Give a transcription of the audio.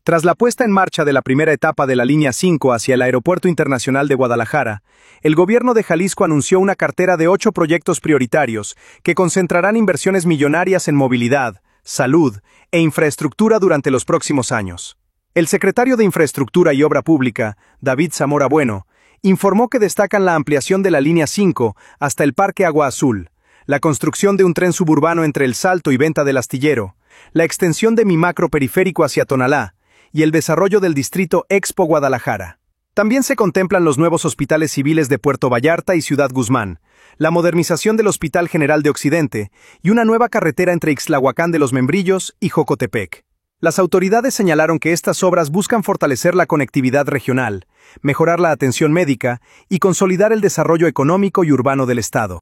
Tras la puesta en marcha de la primera etapa de la Línea 5 hacia el Aeropuerto Internacional de Guadalajara, el gobierno de Jalisco anunció una cartera de 8 proyectos prioritarios que concentrarán inversiones millonarias en movilidad, salud e infraestructura durante los próximos años. El secretario de Infraestructura y Obra Pública, David Zamora Bueno, informó que destacan la ampliación de la Línea 5 hasta el Parque Agua Azul, la construcción de un tren suburbano entre El Salto y Venta del Astillero, la extensión de mi macro periférico hacia Tonalá, y el desarrollo del distrito Expo Guadalajara. También se contemplan los nuevos hospitales civiles de Puerto Vallarta y Ciudad Guzmán, la modernización del Hospital General de Occidente y una nueva carretera entre Ixtlahuacán de los Membrillos y Jocotepec. Las autoridades señalaron que estas obras buscan fortalecer la conectividad regional, mejorar la atención médica y consolidar el desarrollo económico y urbano del Estado.